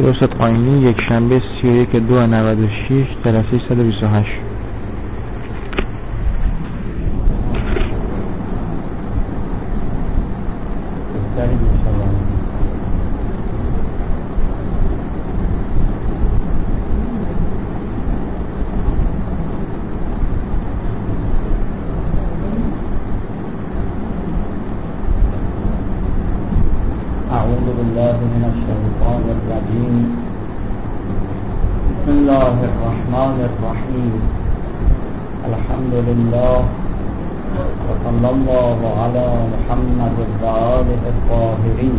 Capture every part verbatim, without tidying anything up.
دکتر استاد قائمی، یک شنبه سی و یک دو نود و شش، جلسه صد و بیست و هشت. أعوذ بالله من الشيطان الرجيم. بسم الله الرحمن الرحيم. الحمد لله وصلى الله على محمد وآله الطاهرين.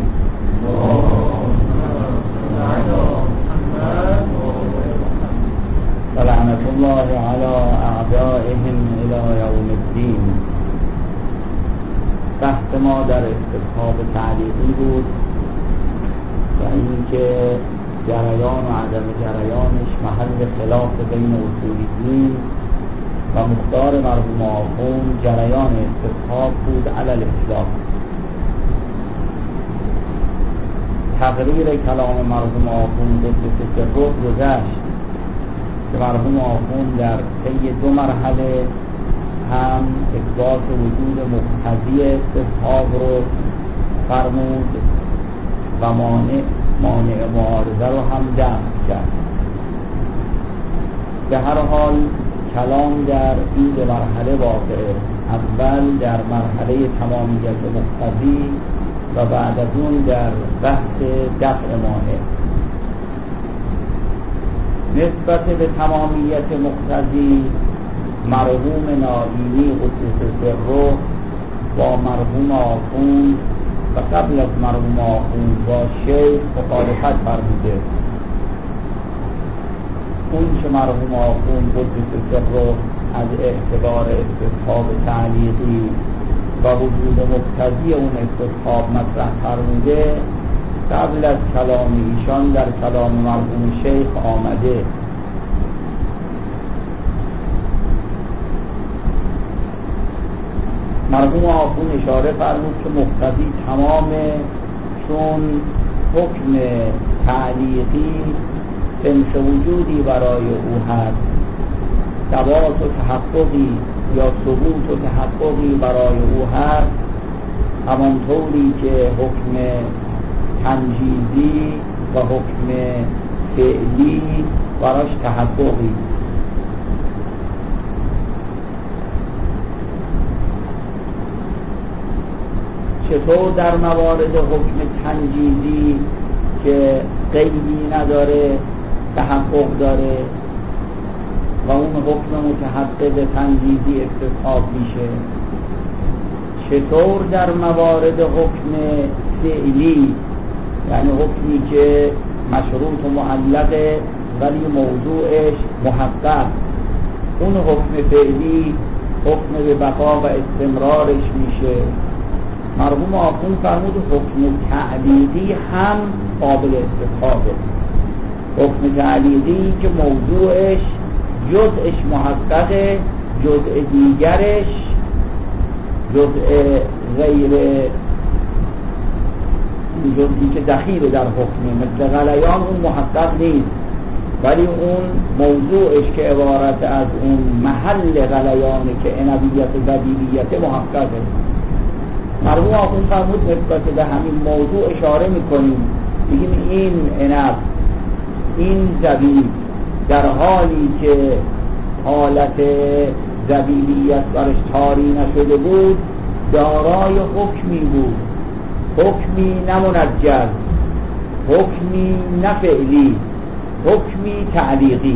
ولعنة الله على أعدائهم إلى يوم الدين. بحث ما در استصحاب تعلیقی بود و اینکه جریان و عدم جریانش محل خلاف بین اصولیین و مقدار مرحوم آخوند جریان استصحاب بود علی الاطلاق. تقریر کلام مرحوم آخوند قدس سره گذشت که مرحوم آخوند در طی دو مرحله هم اثبات وجود مقتضی استصحاب رو فرمود و مانع مانع معارضه رو هم دفع کرد. به هر حال کلام در این دو مرحله واقعه. اول در مرحله تمامیت مقتضی و بعد از اون در بحث دفع مانع. نسبت به تمامیت مقتضی مرحوم نائینی قدس سره با مرحوم آخوند و قبل از مرحوم آخوند با شیخ مخالفت فرموده. اون که مرحوم آخوند قدس سره از اعتبار استصحاب تعلیقی و وجود مقتضی اون استصحاب مطرح فرموده، قبل از کلام ایشان در کلام مرحوم شیخ آمده. مرحوم آخوند اشاره فرمود که مقتضی تمامه، چون حکم تعلیقی سمس وجودی برای او هست، ثبات و تحققی یا ثبوت و تحققی برای او هست، همانطوری که حکم تنجیزی و حکم فعلی براش تحققی. چطور در موارد حکم تنجیزی که قیدی نداره تحقق داره و اون حکم متحقق تنجیزی استصحاب میشه، چطور در موارد حکم فعلی، یعنی حکمی که مشروط و معلقه ولی موضوعش محقق، اون حکم فعلی حکم به بقا و استمرارش میشه. مرحوم آخوند فرمود حکم تعلیقی هم قابل استصحابه. حکم تعلیقی که موضوعش جزءش محققه، جزء دیگرش جزء غیر جزئی که دخیل در حکمه، مثل غلیان اون محقق نیست ولی اون موضوعش که عبارت از اون محل غلیانه که عنبیت و زبیبیت محققه. مرحوم آخوند فرمود نسبت به همین موضوع اشاره میکنیم، بگیم این عنب، این زبیب در حالی که حالت زبیبیت برش طاری نشده بود دارای حکمی بود، حکمی نمنجز، حکمی نفعلی، حکمی تعلیقی.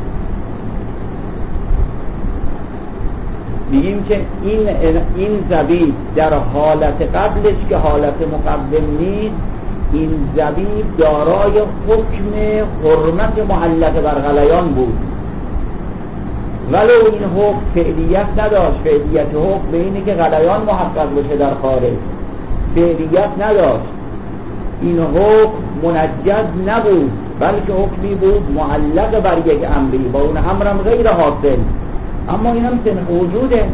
میگیم که این این زبیب در حالت قبلش که حالت مقدم نیست، این زبیب دارای حکم حرمت معلق بر غلیان بود، ولو این حکم فعلیت نداشت. فعلیت حکم به اینه که غلیان محقق بشه در خارج، فعلیت نداشت. این حکم منجز نبود بلکه حکمی بود معلق بر یک امری، با اون امرم غیر حاصل، اما این هم سنخ وجوده.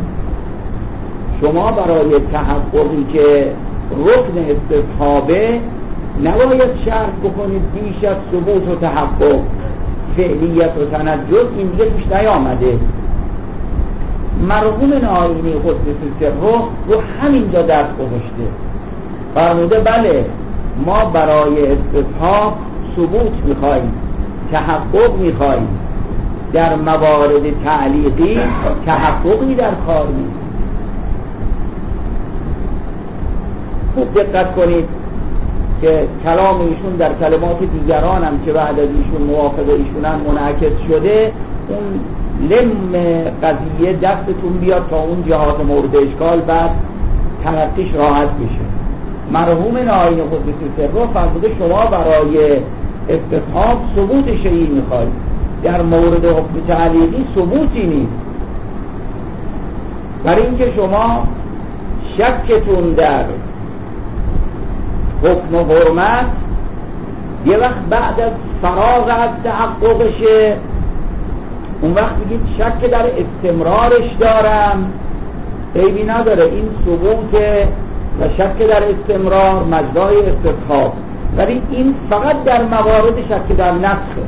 شما برای تحققی که رکن استصحابه نباید شرط بکنید بیش از ثبوت و تحقق فعلیت و تنجز این دیگه توش نیامده. مرحوم ناینی قدس سره رو همینجا درس گذاشته، فرموده بله ما برای استصحاب ثبوت میخواییم، تحقق میخواییم، در موارد تعلیقی تحققی در کار نیست. خوب دقت کنید که کلام ایشون در کلمات دیگران هم که بعد از ایشون موافق ایشونن منعکس شده، اون لم قضیه دستتون بیاد تا اون جهات مورد اشکال بعد تلقیش راحت بشه. مرحوم ناینی قدس سره فرموده شما برای استصحاب ثبوت شیئی میخواید، در مورد حکم تعلیقی ثبوتی نیست. برای اینکه شما شکتون در حکم و حرمت یه وقت بعد از فراغ از تحققشه، اون وقت بگید شک در استمرارش دارم، عیبی نداره، این ثبوت و شک در استمرار مجرای استصحاب، ولی این فقط در موارد شک در نسخه.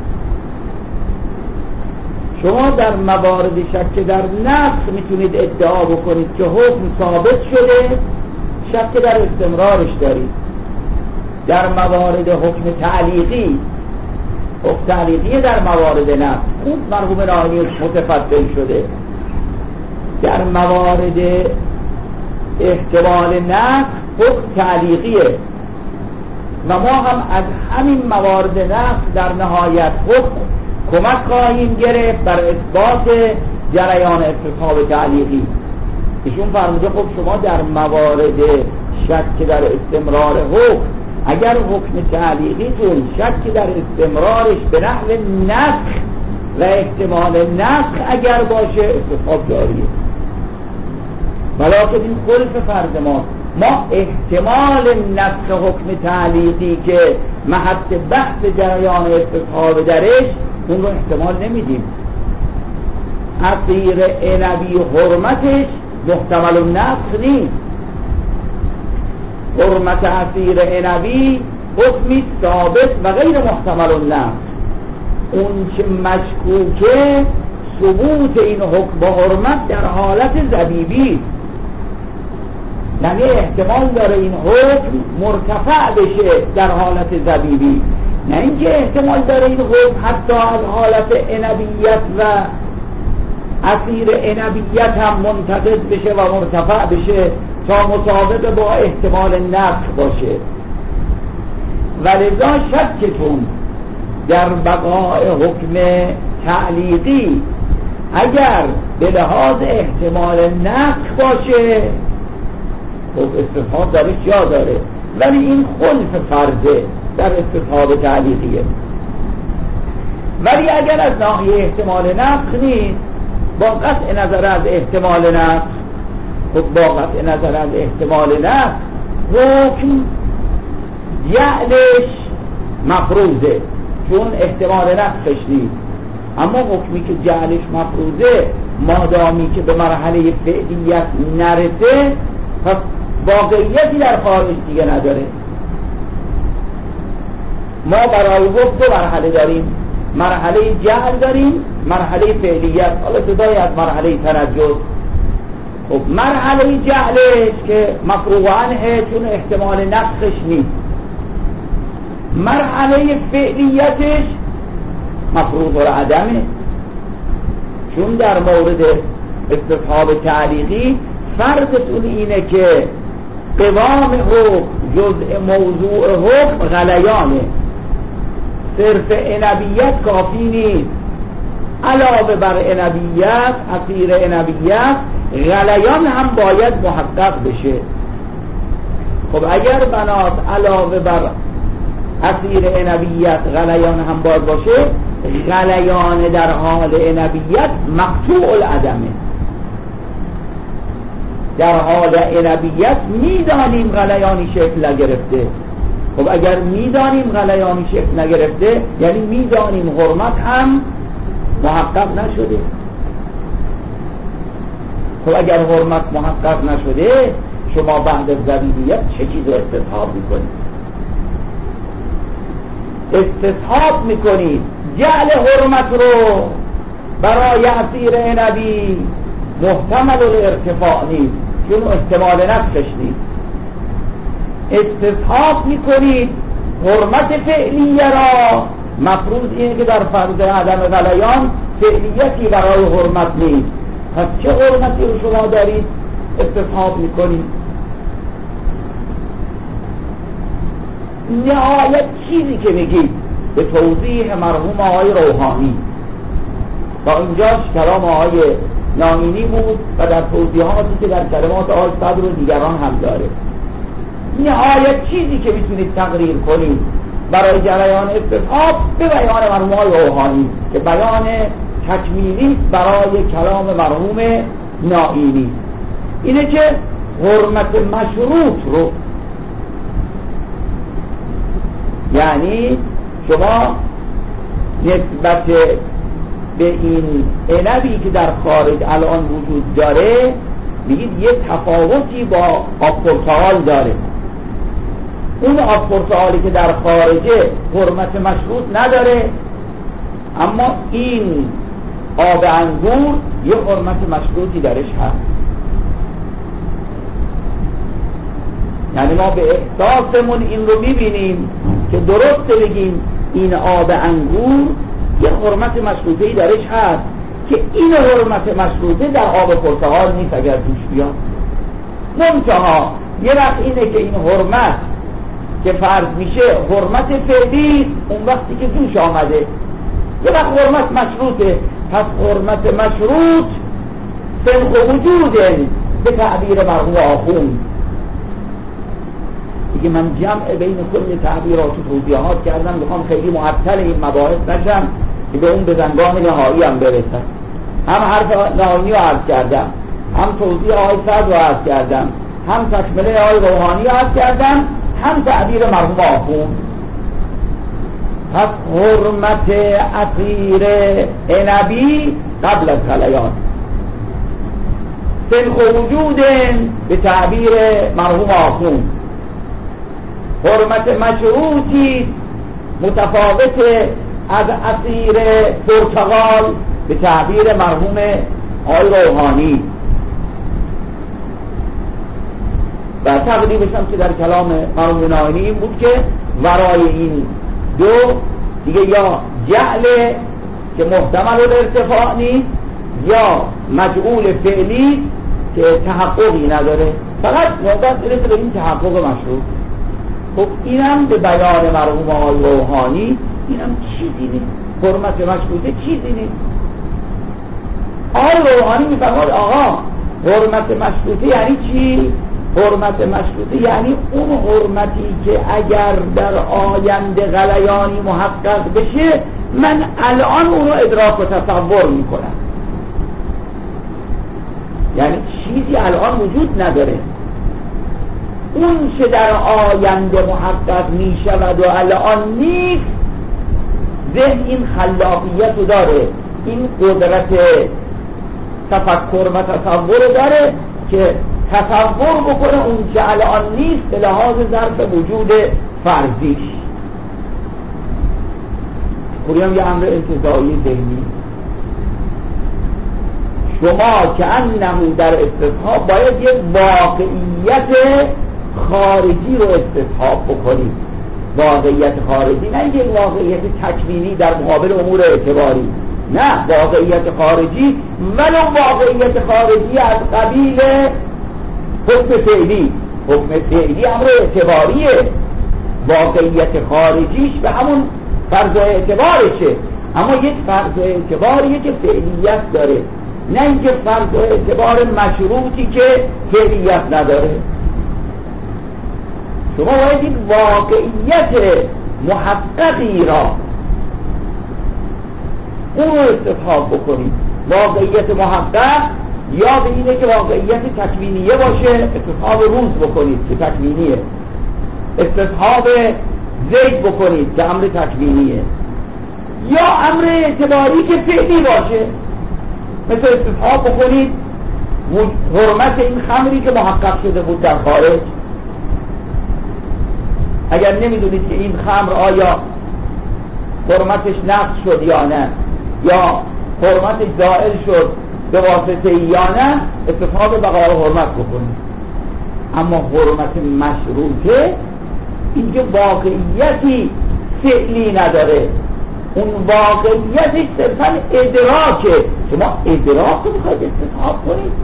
شما در موارد شک در نسخ میتونید ادعا بکنید که حکم ثابت شده، شک در استمرارش دارید. در موارد حکم تعلیقی، حکم تعلیقی در موارد نسخ خوب مرحوم ناینی متفضل شده. در موارد احتمال نسخ حکم تعلیقیه و ما هم از همین موارد نسخ در نهایت حکم کمک خواهیم گرفت بر اثبات جریان استصحاب تعلیقی. ایشون فرموده خب شما در موارد شک در استمرار حکم، اگر حکم تعلیقیتون شک در استمرارش به نحو نسخ و احتمال نسخ اگر باشه استصحاب جاریه، ولیکن این خلف فرض ماست. ما احتمال نسخ حکم تعلیقی که محط بحث جریان استصحاب درش اون رو احتمال نمیدیم. عصیر عنبی حرمتش محتمل النسخ نیست. حرمت عصیر عنبی حکمی ثابت و غیر محتمل النسخ. اون چه مشکوکه ثبوت این حکم با حرمت در حالت زبیبی، یعنی احتمال داره این حکم مرتفع بشه در حالت زبیبی، نه اینکه احتمال داره این حکم حتی از حالت عنبیت و عصیر عنبیت هم منتقض بشه و مرتفع بشه تا مطابق با احتمال نسخ باشه. ولذا شکتون در بقای حکم تعلیقی اگر به لحاظ احتمال نسخ باشه خب استصحاب درش جا داره، ولی این خلف فرضه در استصحاب تعلیقیه. ولی اگر از ناحیه احتمال نسخ نیست، با قطع نظر از احتمال نسخ، خب با قطع نظر از احتمال نسخ حکم جعلش مفروضه چون احتمال نسخش نیست. اما حکمی که جعلش مفروضه مادامی که به مرحله فعلیت نرسه پس واقعیتی در خارج دیگه نداره. ما برای حکم دو مرحله داریم، مرحله جعل داریم، مرحله فعلیت، حالا جدای از مرحله تنجز. خب مرحله جعلش که مفروغ عنه چون احتمال نسخش نیست، مرحله فعلیتش مفروض العدمه چون در مورد استصحاب تعلیقی فرضتون اینه که قوام حکم جزء موضوع حکم غلیانه، صرف عنبیت کافی نیست، علاوه بر عنبیت عصیر عنبیت غلیان هم باید محقق بشه. خب اگر بنات علاوه بر عصیر عنبیت غلیان هم باید باشه، غلیان در حال عنبیت مقطوع العدمه. در حال عنبیت میدانیم غلیانی شکل نگرفته. خب اگر میدانیم غلیانی شکل نگرفته یعنی میدانیم حرمت هم محقق نشده. خب اگر حرمت محقق نشده شما بعد از ضبیبیت چه چیز رو استصحاب میکنید؟ استصحاب میکنید جعل حرمت رو برای عصیر عنبی محتمل الارتفاع نیست، چون احتمال نفسش نیست. استصحاب میکنید حرمت فعلیه را، مفروض اینه که در فرض عدم غلیان فعلیتی برای حرمت نیست، پس چه حرمتی رو شما دارید استصحاب میکنید؟ نهایت چیزی که میگید به توضیح مرحوم آقای روحانی با اینجاش کلام آقای ناینی بود و در توضیحاتی که در کلمات آقای صدر و دیگران هم داره. نهایت چیزی که میتونید تقریر کنید برای جریان استصحاب به بیان مرحوم آقای روحانی که بیان تکمیلی برای کلام مرحوم ناینی اینه که حرمت مشروط رو، یعنی شما نسبت به این عنبی که در خارج الان وجود داره میگید یه تفاوتی با آب پرتقال داره. اون آب پرتقالی که در خارجه حرمت مشروط نداره، اما این آب انگور یه حرمت مشروطی درش هست. یعنی ما به احساسمون این رو میبینیم که درست بگیم این آب انگور یه حرمت مشروطه‌ای درش هست که این حرمت مشروطه در آب پرتقال نیست اگر توش بیاد. منتها یه وقت اینه که این حرمت که فرض میشه حرمت فعلی اون وقتی که توش آمده، یه وقت حرمت مشروطه، پس حرمت مشروط سنخ وجوده به تعبیر مرحوم آخوند. دیگه من جمع بین کل تعبیرات و توضیحات کردم، میخوام خیلی معطل این مباحث نشم که به اون بزنگان نهایی هم برسم. هم حرف نهایی رو عرض کردم، هم توضیح آقای صدر رو عرض کردم، هم تکمله آقای روحانی رو عرض کردم، هم تعبیر مرحوم آخوند. پس حرمت عصیر عنبی قبل از غلیان سنخ وجود به تعبیر مرحوم آخوند، حرمت مشروطی متفاوت از عصیر پرتقال به تعبیر مرحوم آقای روحانی. و تقریبش هم که در کلام مرحوم ناینی این بود که ورای این دو دیگه یا جعل که محتمل الارتفاع نیست یا مجعول فعلی که تحققی نداره، فقط نوبت برسه به این تحقق مشروط. خب اینم به بیان مرحوم آقای روحانی اینم چیزی نیست، حرمت مشروطه چیزی نیست. آقای روحانی میفرماد آقا حرمت مشروطه یعنی چی؟ حرمت مشروطه یعنی اون حرمتی که اگر در آینده غلیانی محقق بشه من الان اون رو ادراک و تصور میکنم. یعنی چیزی الان وجود نداره، اون چه در آینده محقق می شود و الان نیست. ذهن این خلاقیت رو داره، این قدرت تفکر و تصور داره که تصور بکنه اون چه الان نیست به لحاظ ظرف وجود فرضیش. خودم یه امر انتزاعی ذهنی. شما که انه در استصحاب باید یک واقعیت خارجی رو استصحاب بکنید. واقعیت خارجی نه یک واقعیت تکوینی در مقابل امور اعتباری، نه، واقعیت خارجی ولو واقعیت خارجی از قبیل حکم فعلی. حکم فعلی امر اعتباریه، واقعیت خارجیش به همون فرض اعتبارشه، اما یک فرض اعتباریه که فعلیت داره، نه اینکه فرض اعتبار مشروطی که فعلیت نداره. شما باید این واقعیت محققی را اون رو استصحاب بکنید. واقعیت محقق یا به اینه که واقعیت تکوینیه باشه استصحاب روز بکنید که تکوینیه، استصحاب زید بکنید که امر تکوینیه، یا امر اعتباری که فعلی باشه مثل استصحاب بکنید حرمت این خمری که محقق شده بود در خارج. اگر نمیدونید که این خمر آیا حرمتش نقض شد یا نه، یا حرمتش زائل شد به واسطه یا نه، استصحاب بقای حرمت بکنید. اما حرمت مشروطه اینجا واقعیتی فعلی نداره، اون واقعیتش صرفا ادراکه. شما ادراک رو میخواید استصحاب کنید؟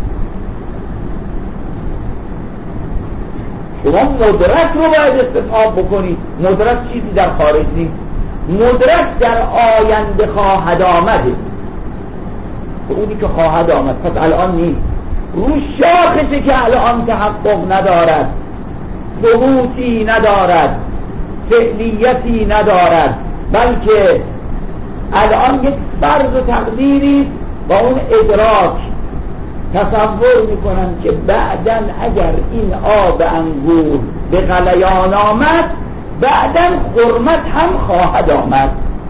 شما مدرک رو باید استصحاب بکنید. مدرک چیزی در خارج نیست، مدرک در آینده خواهد آمده، اونی که خواهد آمد، پس الان نیست. رو شاخشه که الان تحقق ندارد، ثبوتی ندارد، فعلیتی ندارد، بلکه الان یک فرض و تقدیری با اون ادراک تصور میکنن که بعداً اگر این آب انگور به غلیان آمد، بعداً حرمت هم خواهد آمد.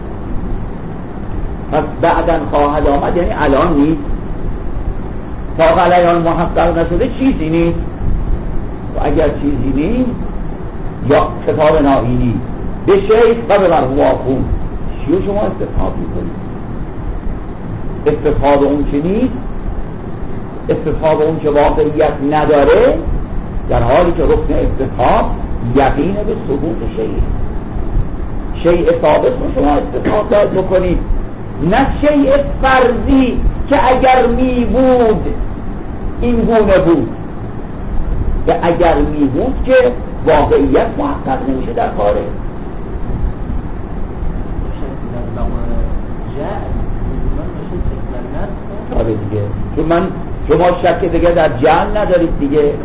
پس بعداً خواهد آمد یعنی الان نیست. تا غلیان محقق نشده چیزی نیست، و اگر چیزی نیست یا کتاب نائینی به شیخ و به مرحوم آخوند، چیو شما استصحاب میکنید؟ استصحاب اون که نیست، استصحاب اون که واقعیت نداره، در حالی که رکن استصحاب یقین به ثبوت شیء شیء ثابت رو شما استصحاب باید بکنید، نه شیء فرضی که اگر می بود این گونه بود، و اگر می بود که واقعیت محقق نمیشه در کاره. آره دیگه، چون من شما شک دیگه در جعل ندارید دیگه.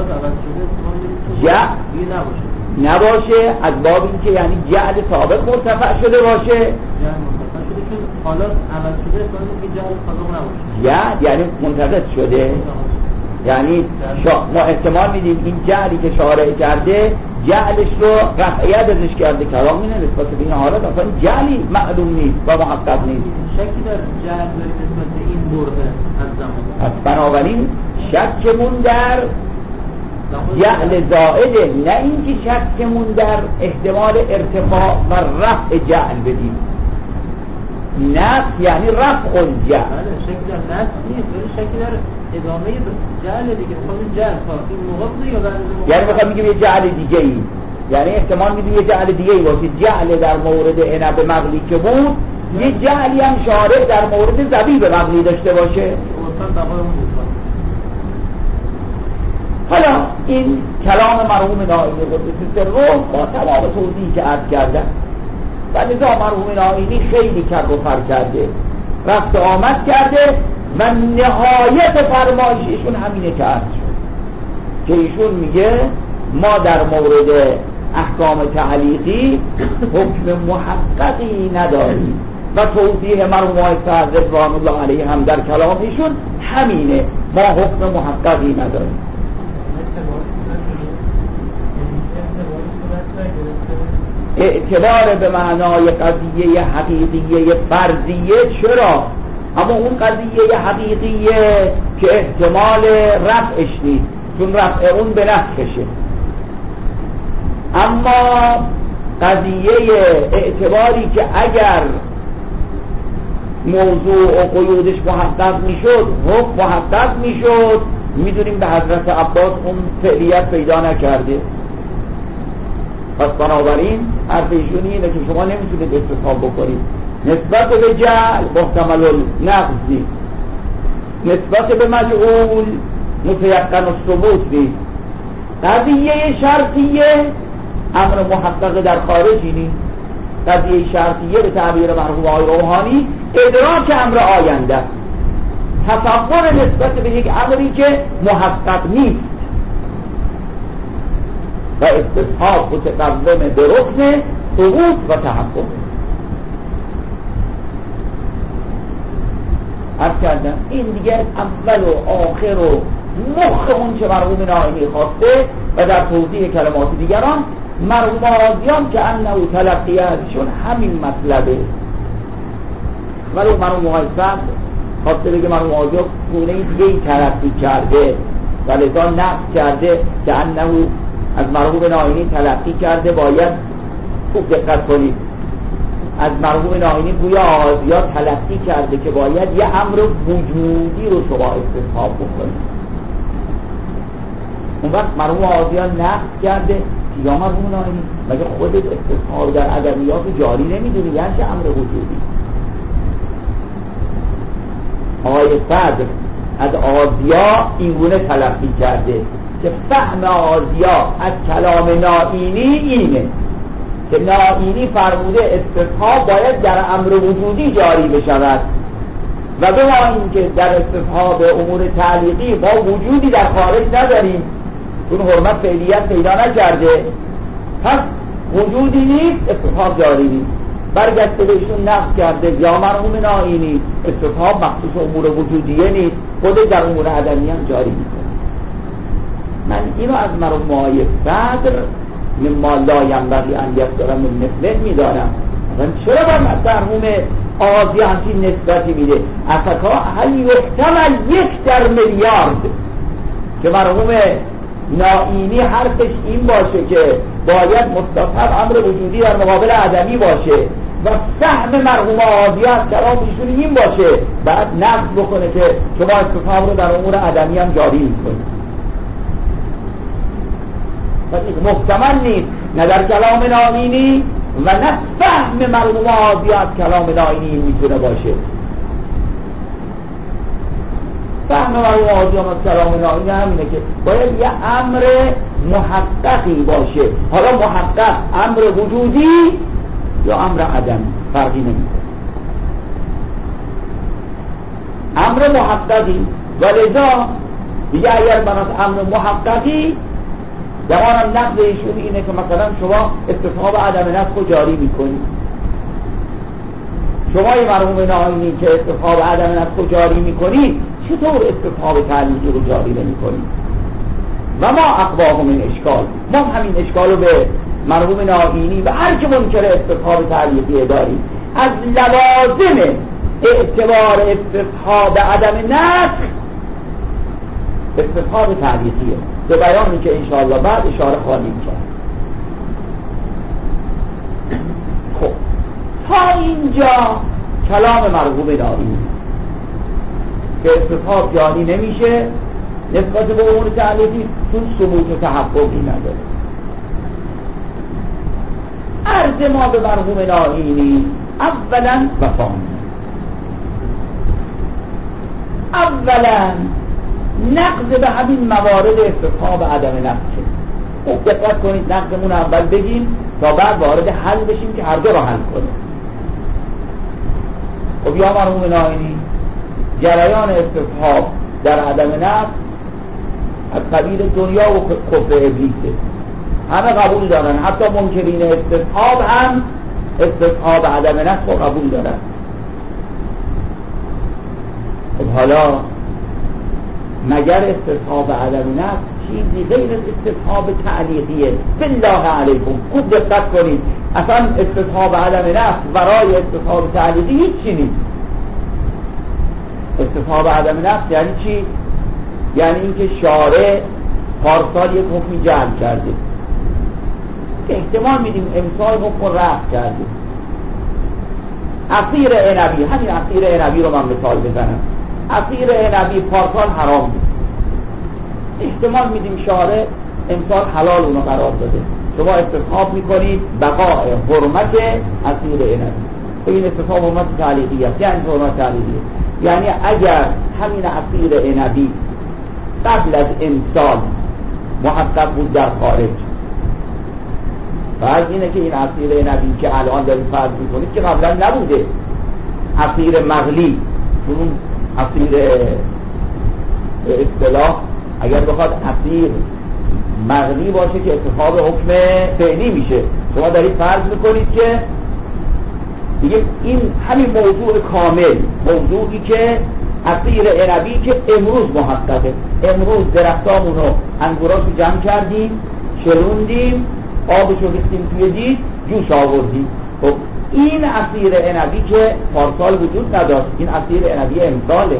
جعل نباشه از باب این که یعنی جعل ثابت مرتفع شده باشه، حالات عمل شده که جعل ثابت نباشه، جعل یعنی منتقد شده. یعنی شا... ما احتمال میدیم این جعلی که شارع کرده جعلش رو رفعیت ازش کرده، کلام اینه نسبت به این حالات اصلا جعلی معلوم نیست و محقق نیست. شکی در جعل نسبت به این برده از زمان، پس بنابراین شکمون در جعل زائده، نه اینکه شکمون در احتمال ارتفاع و رفع جعل بدیم. نفس یعنی رفع الجعل. شکی در نفس نیست، ولی شکی در ادامه جعل دیگه. خب این جعل تا این موقع بوده یا بعد از موقع؟ یعنی میخوام میگم یه جعل دیگه ای، یعنی احتمال میدیم یه جعل دیگه ای باشه. جعل در مورد عنب مغلی که بود، یه جعلی هم شارع در مورد زبیب مغلی داشته باشه. حالا این کلام مرحوم نائینی قدس سره با تمام توضیحی که عرض کردم، و لذا مرحوم نائینی خیلی کرد و فر کرده، رفت آمد کرده و نهایت فرمایششون همینه که عرض شد که ایشون میگه ما در مورد احکام تعلیقی حکم محققی نداریم، و توضیح مرحوم آقای سعد رضوان الله علیه هم در کلامشون همینه، ما حکم محققی نداریم. اعتبار به معنای قضیه حقیقیه فرضیه چرا؟ اما اون قضیه حقیقیه که احتمال رفعش نیست، چون رفع اون به نفعشه. اما قضیه اعتباری که اگر موضوع و قیودش محقق میشد، حکم محقق میشد، میدونیم به حضرت عباس اون فعلیت پیدا نکرده. پس بنابراین حرف ایشون اینه که شما نمیتونید استصحاب بکنید. نسبت به جعل محتمل النقض نیست، نسبت به مجعول متیقن الثبوت نیست. قضیه شرطیه امر محقق در خارجی نیست. قضیه شرطیه به تعبیر مرحوم آقای روحانی ادراک امر آینده، تصور نسبت به یک امری که محقق نیست، و استصحاب متقوم به رکن ثبوت و تحقق. عرض کردم این دیگه اول و آخر و مخ اون که مرحوم نائینی خواسته، و در توضیح کلمات دیگران مرحوم آزیان که انه تلقیه ازشون همین مطلبه. ولی مرحوم آقای سعد خواسته بگه مرحوم آزیان گونه دیگه ای تلقی کرده و لذا نقص کرده که انه از مرحوم نائینی تلقی کرده. باید خوب دقت کنید، از مرحوم ناینی گویا آغازیا تلقی کرده که باید یه امر وجودی رو شما استصحاب بکنید. اون وقت مرحوم آغازیا نقد کرده یا مرحوم ناینی مگه خودت استصحاب در ادبیات جاری نمیدونی؟ یعنی چه امر وجودی؟ آقای صدر از آغازیا اینگونه تلقی کرده که فهم آغازیا از کلام ناینی اینه که ناینی فرموده استصحاب باید در امر وجودی جاری بشود و به ما این که در استصحاب امور تعلیقی ما وجودی در خارج نداریم چون حرمت فعلیت پیدا نکرده، پس وجودی نیست، استصحاب جاری نیست. برگشته بهشون نقد کرده یا مرحوم ناینی استصحاب مخصوص امور وجودیه نیست، خود در امور عدمی هم جاری میکنه. من اینو از مرحوم آقای صدر مما لا ینبغی ان یصدر من مثله میدارم. مثلا چرا با مرحوم آغازی همچین نسبتی میده؟ افکا هل یحتمل یک در میلیارد که مرحوم ناینی حرفش این باشه که باید مستصحب امر وجودی در مقابل عدمی باشه و سهم مرحوم آغازی از کلام ایشون این باشه، بعد نقد بکنه که شما استصحاب رو در امور عدمی هم جاری میکنید. محتمل نیست نه در کلام ناینی و نه فهم مرحوم آغازی از کلام ناینی میتونه باشه. فهم مرحوم آغازی از کلام ناینی همینه که باید یه امر محققی باشه. حالا محقق امر وجودی یا امر عدمی فرقی نمیکنه، امر محققی. ولذا دیگه اگر بناس امر محققی جوانم نقض ایشون اینه که مثلا شما استصحاب عدم نسخ رو جاری میکنید. شما یه مرحوم ناینی که استصحاب عدم نسخ رو جاری میکنید، چطور استصحاب تعلیقی رو جاری نمیکنید؟ و ما اقواه من اشکال، ما همین اشکال رو به مرحوم ناینی و هر که منکر استصحاب تعلیقی داریم. از لوازم اعتبار استصحاب عدم نسخ استصحاب تعلیقیه، به بیانی که انشاءالله بعد اشاره خواهیم کرد. خب تا اینجا کلام مرحوم ناینی که استصحاب جاری نمیشه نسبت به امور تعلیقی چون ثبوت و تحققی نداره. عرض ما به مرحوم ناینی اولا و ثانیا، اولا نقض به همین موارد استصحاب عدم نسخه. خب دقت کنید نقضمون اول بگیم تا بعد وارد حل بشیم که هر دو رو حل کنیم. خب یا مرحوم ناینی جریان استصحاب در عدم نسخ از قبیل دنیا و کفر ابلیسه، همه قبول دارن، حتی منکرین استصحاب هم استصحاب عدم نسخ رو قبول دارن. خب حالا مگر استصحاب عدم نسخ چیزی غیر از استصحاب تعلیقیه؟ بالله علیکم خوب دقت کنید، اصلا استصحاب عدم نسخ ورای استصحاب تعلیقی هیچی نیست. استصحاب عدم نسخ یعنی چی؟ یعنی اینکه شارع پارسال یک حکمی جعل کرده که احتمال میدیم امسال حکم رفع کرده. عصیر عنبی، همین عصیر عنبی رو من مثال بزنم، عصیر عنبی پارسال حرام بود، احتمال میدیم شارع امسال حلال اونو قرار داده، شما استصحاب میکنید بقاء حرمت عصیر عنبی. این استصحاب حرمت تعلیقی است. یعنی حرمت تعلیقی یعنی اگر همین عصیر عنبی قبل از امسال محقق بود در خارج، فرض اینه که این عصیر عنبی که الان دارید فرض میکنید که قبلا نبوده، عصیر مغلی، چون عصیر اصطلاح اگر بخواد عصیر مغلی باشه که استصحاب حکم فعلی میشه، شما دارید فرض میکنید که دیگه این همین موضوع کامل، موضوعی که عصیر عنبی که امروز محققه، امروز درختامونو انگوراشو جمع کردیم، شلوندیم، آبشو ریختیم توی دیگ، جوش آوردیم. خب این عصیر عنبی که پارسال وجود نداشت، این عصیر عنبی امساله.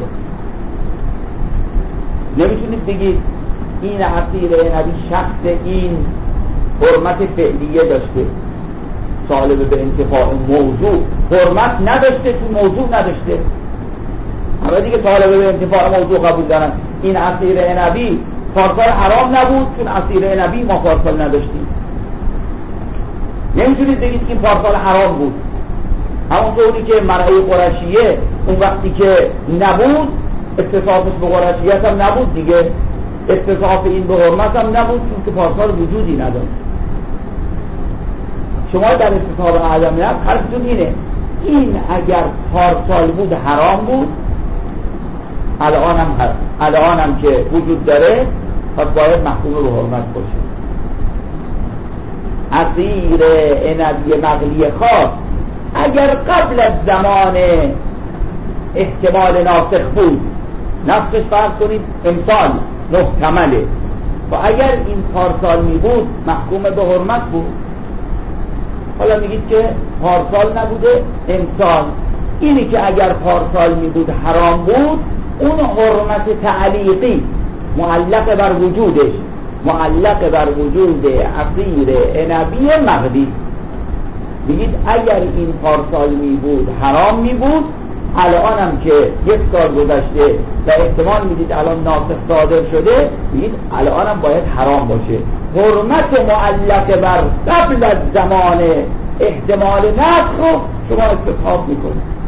نمیتونید بگید این عصیر عنبی شخص این حرمت فعلیه داشته، طالب به انتفاع موضوع حرمت نداشته، تو موضوع نداشته. همه دیگه طالب به انتفاع موضوع قبول دارن. این عصیر عنبی پارسال حرام نبود، چون عصیر عنبی ما پارسال نداشتیم. نمیتونید بگید این پارسال حرام بود. همونطوری که مرعی قرشیه اون وقتی که نبود اتصافش به قرشیت هم نبود دیگه، اتصاف این به حرمت هم نبود، چون که پارسال وجودی نداشت. شما در اتصاف عدم نفس حرفتون اینه این اگر پارسال بود حرام بود، الان هم هست، الان هم که وجود داره، پس باید محکوم به حرمت باشه. عصیر عنبی مغلی خاص اگر قبل از زمان احتمال ناسخ بود، نفسش فرض کنید امسال محتمله، و اگر این پارسال می بود محکوم به حرمت بود. حالا میگید که پارسال نبوده امسال، اینی که اگر پارسال می بود حرام بود، اون حرمت تعلیقی معلق بر وجودش، معلق بر وجود عصیر عنبی مغلی. بگید اگر این پارسال می بود حرام می بود، الان هم که یک سال گذشته و احتمال میدید الان ناسخ صادر شده، بگید الان هم باید حرام باشه. حرمت معلق بر قبل از زمان احتمال نسخ رو شما استصحاب میکنید.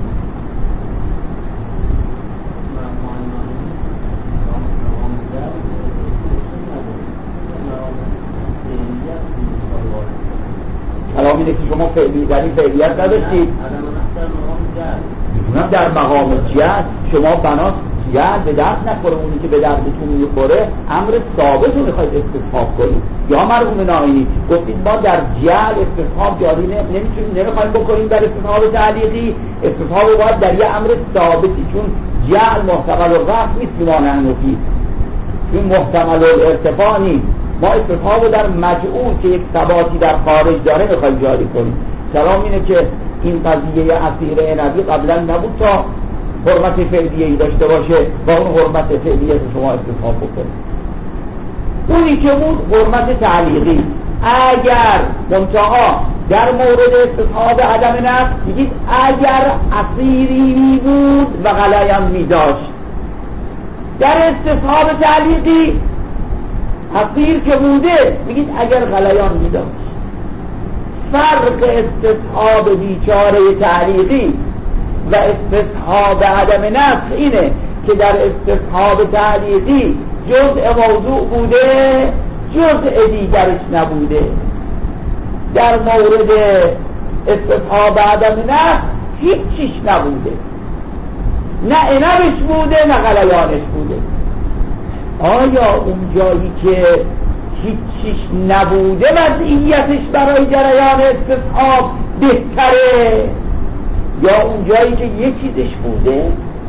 کلام اینه که شما فعلی در این فعلیت نداشتید. میتونم در مقام جهل شما بناس جهل به درد نخوره، اونی که به دردتون میخوره امر ثابت رو میخواید استصحاب کنید. یا مرحوم ناینی گفتید ما در جهل استصحاب جاری نمیتونیم، نمیخوایم بکنیم در استصحاب تعلیقی. استصحاب رو باید در یه امر ثابتی، چون جهل محتمل الرفع نیست بیمانه نفی، چون محتمل الارتفاع نیست. ما استصحاب رو در مجعول که یک ثباتی در خارج داره میخوایم جاری کنیم. کلام اینه که این قضیه عصیر عنبی قبلا نبود تا حرمت فعلیه‌ای داشته باشه و اون حرمت فعلیه رو شما استصحاب بکنید. اونی که بود حرمت تعلیقی. اگر منتها در مورد استصحاب عدم نفس میگید اگر عصیری بود و غلیان میداشت. در استصحاب تعلیقی عصیر که بوده میگید اگر غلیان میداشت. فرق استصحاب بیچاره تعلیقی و استصحاب عدم نفس اینه که در استصحاب تعلیقی جزء موضوع بوده، جزء دیگرش نبوده. در مورد استصحاب عدم نفس هیچ چیش نبوده، نه عنبش بوده نه غلیانش بوده. آیا اون جایی که هیچ چیش نبوده وضعیتش برای جریان استصحاب بهتره، یا اون جایی که یه چیزش بوده؟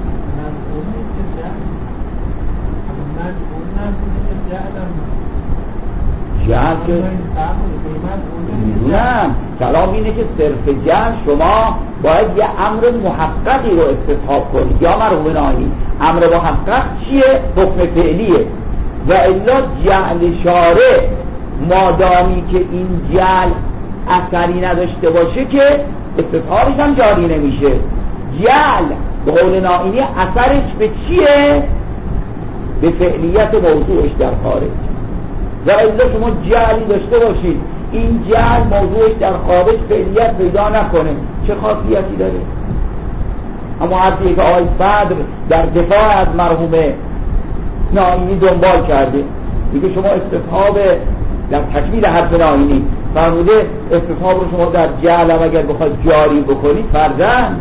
جهل که میدونم کلام اینه که صرف جهل شما باید یه امر محققی رو استصحاب کنید. یا مرحوم ناینی امر محقق چیه؟ حکم فعلیه. و الا جهل شارع مادامی که این جهل اثری نداشته باشه که استصحابش هم جاری نمیشه. جهل به قول ناینی اثرش به چیه؟ به فعلیت موضوعش در خارج. و الا شما جهلی داشته باشید این جهل موضوعش در خارج فعلیت پیدا نکنه، چه خاصیتی داره؟ اما حرفی که آقای صدر در دفاع از مرحوم ناینی دنبال کرده، میگه شما استصحاب در تکمیل حرف ناینی فرموده استصحاب رو شما در جهل هم اگر بخواید جاری بکنید فرضاً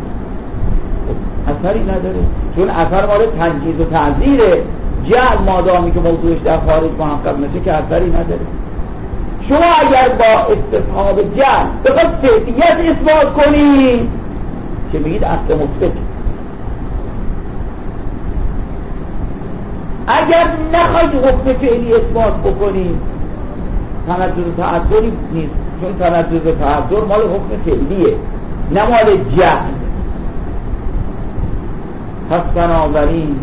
اثری نداره، چون اثر مال تنجیز و تعذیره. جهل مادامی که موضوعش در خارج محقق نشه که اثری نداره. شما اگر با استصحاب جهل بخواید فعلیت اثبات کنید که میگید اصل مثبت، اگر نخواید حکم فعلی اثبات بکنید تنزل و تعذری نیست، چون تنزل و تعذر مال حکم فعلیه نه مال جهل. پس بنابراین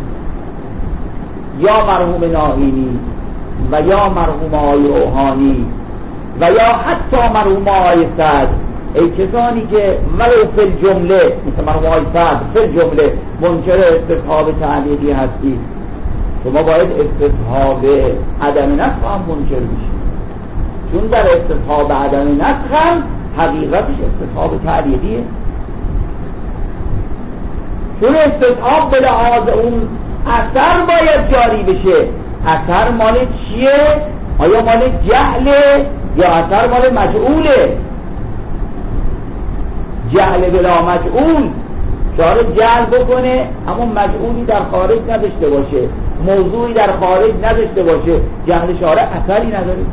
یا مرحوم ناینی و یا مرحوم آقای روحانی و یا حتی مرحوم آقای سعد، ای کسانی که ولو فی الجمله مثل مرحوم آقای سعد فی الجمله منکر استصحاب تعلیقی هستی، شما باید استصحاب عدم نسخ هم منکر بشید، چون در استصحاب عدم نسخ هم حقیقتش استصحاب تعلیقیه. چون استصحاب به لحاظ اون اثر باید جاری بشه. اثر مال چیه؟ آیا مال جهله یا اثر مال مجعوله؟ جهل بلا مجعول، شارع جهل بکنه اما مجعولی در خارج نداشته باشه، موضوعی در خارج نداشته باشه، جهل شارع اثری نداره.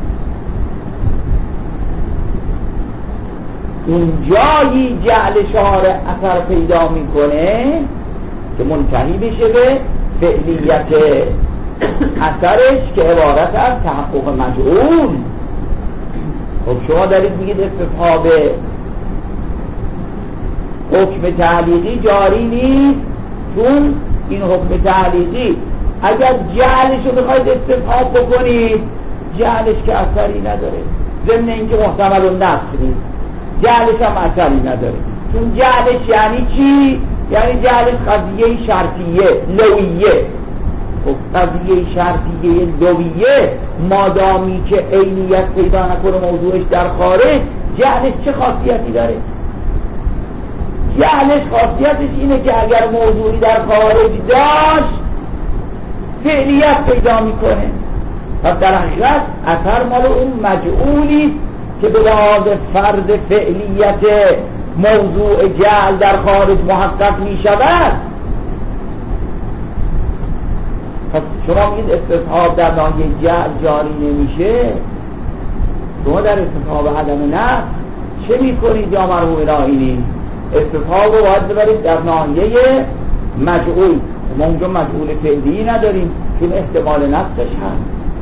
اون جایی جهل شارع اثر پیدا میکنه که منتهی بشه به فعلیت اثرش که عبارت از تحقق مجعول. خب شما دارید میگید استصحاب حکم تعلیقی جاری نیست، چون این حکم تعلیقی اگر جهلش رو بخواید استصحاب بکنید جهلش که اثری نداره، ضمن اینکه محتمل النسخ نیست، جهلش هم اثری نداره. چون جهلش یعنی چی؟ یعنی جهلش قضیه شرطیه لویه. خب قضیه شرطیه لویه مادامی که عینیت پیدا نکنه موضوعش در خارج، جهلش چه خاصیتی داره؟ جهلش خاصیتش اینه که اگر موضوعی در خارج داشت فعلیت پیدا میکنه. پس در حقیقت اثر مال اون مجعولی که به لحاظ فرض فعلیت موضوع جهل در خارج محقق می شود. پس شما میگید استصحاب در ناحیه جهل جاری نمیشه، شما در استصحاب عدم نفس چه میکنید یا مرحوم الهینی؟ استصحاب رو باید ببرید در ناحیه مجعول. ما اونجا مجعول فعلی نداریم چون احتمال نفسش هست.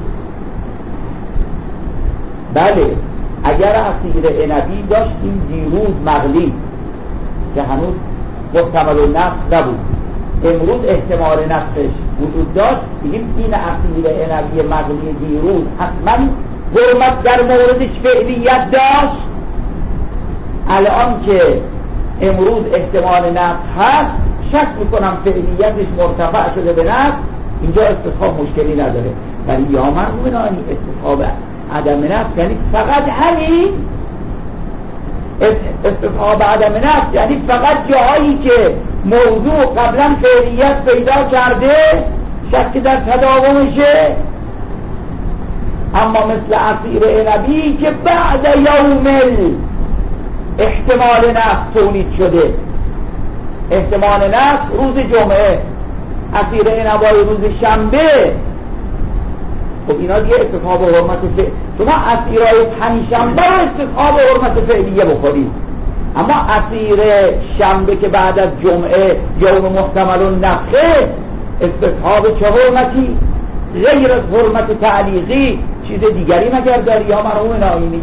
بله اگر عصیر عنبی داشتیم دیروز مغلی که هنوز محتمل النفس نبود، امروز احتمال نفسش وجود داشت، بگیم این عصیر عنبی مغلی دیروز حتما حرمت در موردش فعلیت داشت. الان که امروز احتمال نفس هست، شک میکنم فعلیتش مرتفع شده به نفس، اینجا استصحاب مشکلی نداره. ولی یا مرحوم نانی استصحاب عدم نفس یعنی فقط همین استصحاب عدم نفس، یعنی فقط جاهایی که موضوع قبلا فعلیت پیدا کرده شک در تداومشه. اما مثل عصیر عنبی که بعد یوم احتمال نفس تولید شده، احتمال نفس روز جمعه، عصیر عنبای روز شنبه، خب اینا دیگه استصحاب حرمت فعلی. شما عصیرهای پنجشنبه رو استصحاب حرمت فعلیه بخورید، اما عصیر شنبه که بعد از جمعه یوم محتمل النفخه استصحاب چه حرمتی؟ غیر از حرمت تعلیقی چیز دیگری مگر داری یا مرحوم نائینی؟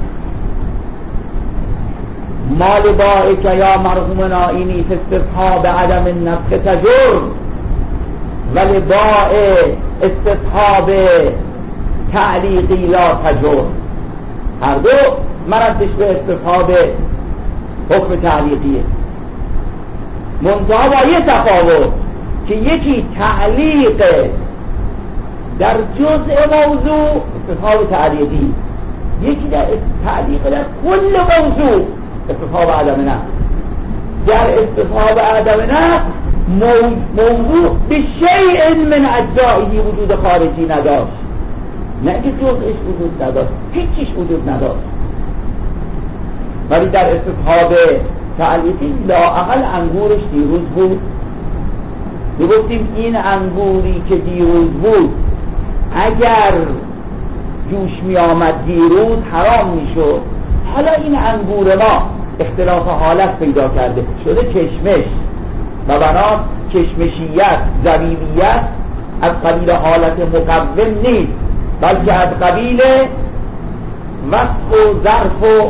مال باعث یا مرحوم نائینی استصحاب عدم النفخ تجر ولی باع استصحاب تعلیقی لا تجر. هر دو مردش به استصحاب حکم تعلیقیه، منتها با یه تفاوت که یکی تعلیق در جزء موضوع استصحاب تعلیقی، یکی در تعلیق در کل موضوع استصحاب عدم نفس. در استصحاب عدم نفس موضوع به شیء من اجزائه وجود خارجی نداشت، نه که جزءش وجود نداشت، هیچیش وجود نداشت. ولی در استصحاب تعلیقی لااقل انگورش دیروز بود. میگفتیم این انگوری که دیروز بود اگر جوش می آمد دیروز حرام می شد، حالا این انگور ما اختلاف حالت پیدا کرده شده کشمش و بنابراین کشمشیت زبیبیت از قبیل حالت مقوم نیست، بلکه از قبیل وصف و ظرف و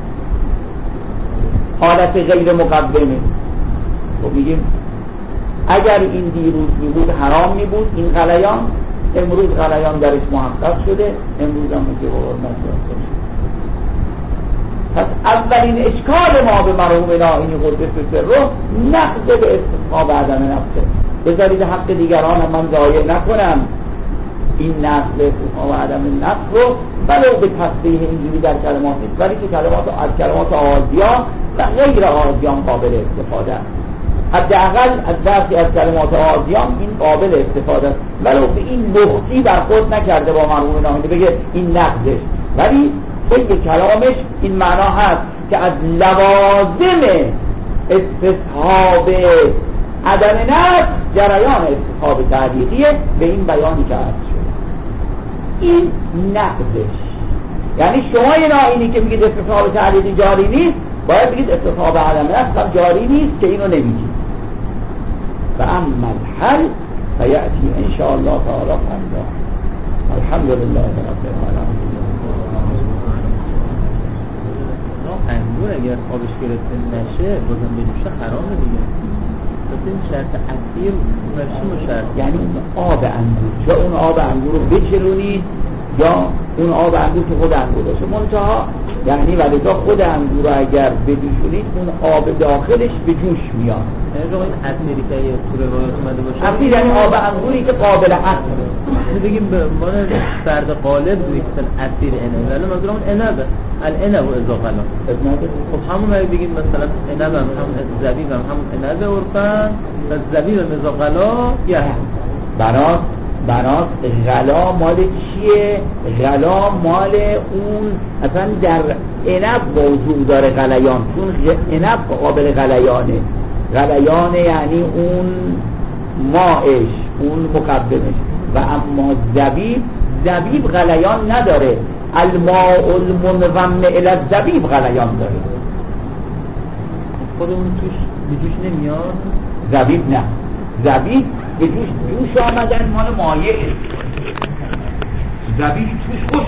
حالت غیر مقومه. خب میگیم اگر این دیروز می بود حرام می بود این غلیان، امروز غلیان درش محقق شده، امروز هم میگه حرمت داشته. پس اولین اشکال ما به مرحوم نائینی قدس سره نقد به استثناء و عدم نفسه. بذارید حق دیگران هم من ضایع نکنم این نقد به استثناء و عدم نفس رو ولو به تصریح اینجوری در کلمات نیست، ولی که کلمات از کلمات آزیان و غیر آزیان قابل استفاده است. حداقل از برخی از کلمات آزیان این قابل استفاده است، ولو به این لختی بر خود نکرده با مرحوم نائینی بگه این نقدش، ولی طی کلامش این معنا هست که از لوازم استصحاب عدم نفس جریان استصحاب تعلیقیه به این بیانی که هست شد. این نقدش، یعنی شما یه نائینی که میگید استصحاب تعلیقی جاری نیست، باید بگید استصحاب عدم نفس هم جاری نیست که اینو نمیگید. و اما الحل فیأتی انشاءالله تعالی فردا. الحمدلله رب العالمین. انگور اگر آبش گرفته نشه بازم بجوشه حرامه دیگه. پس این شرط اصیل نشه شرط، یعنی اون آب انگور، یا اون آب انگور رو بچلونید یا اون آب انگور که خود انگور باشه، منتها یعنی ولی تا خود انگور رو اگر بجوشونید اون آب داخلش به جوش میاد. یعنی رو این اصیلی که تو روایت اومده باشه اصیل یعنی آب انگوری که قابل عصره. بگیم به عنوان فرد غالب نیست اصیل اینه، ولی منظورم عنبه، العنب و اضافلا. خب همون اگه بگیم مثلا عنب هم همون زبیب هم همون عنب عرفن و زبیب مزاغلا یه بناس بناس غلا مال چیه؟ غلا مال اون اصلا در عنب موضوع داره غلیان، چون عنب قابل غلیانه. غلیانه یعنی اون ماهش، اون مقدمش. و اما زبیب زبیب غلیان نداره، الماء المنضم الی الزبیب غلیان داره. خود اون توش بجوش نمیاد؟ زبیب نه، زبیب به جوش جوش آمدن مال مایعه، زبیب توش خوش